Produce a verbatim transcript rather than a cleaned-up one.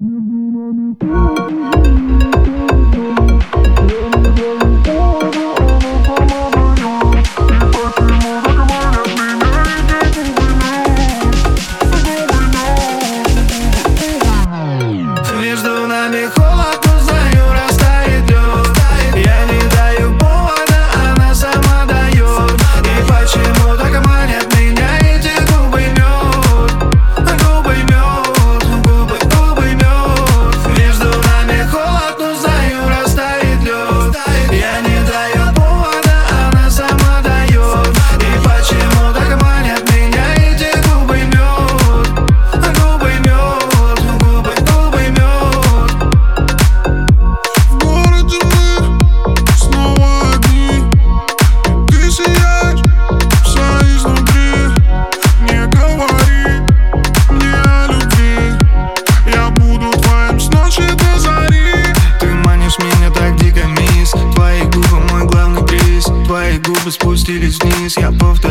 Между нами холод, но знаю, растает лед. Я не даю повода, она сама дает. И почему так манят меня эти губы мед? Губы мед, губы, губы мед. Между нами холод, но знаю, растает лед. Я не даю повода, она сама дает. И почему так манят меня эти губы мед? Губы мед, губы, губы мед. В городе мы снова одни, и ты сияешь вся изнутри. Не говори мне о любви, я буду твоим с ночи до зари. Ты манишь меня так дико, мисс. Твои губы мой главный приз. Твои губы спустились вниз. Я повторяю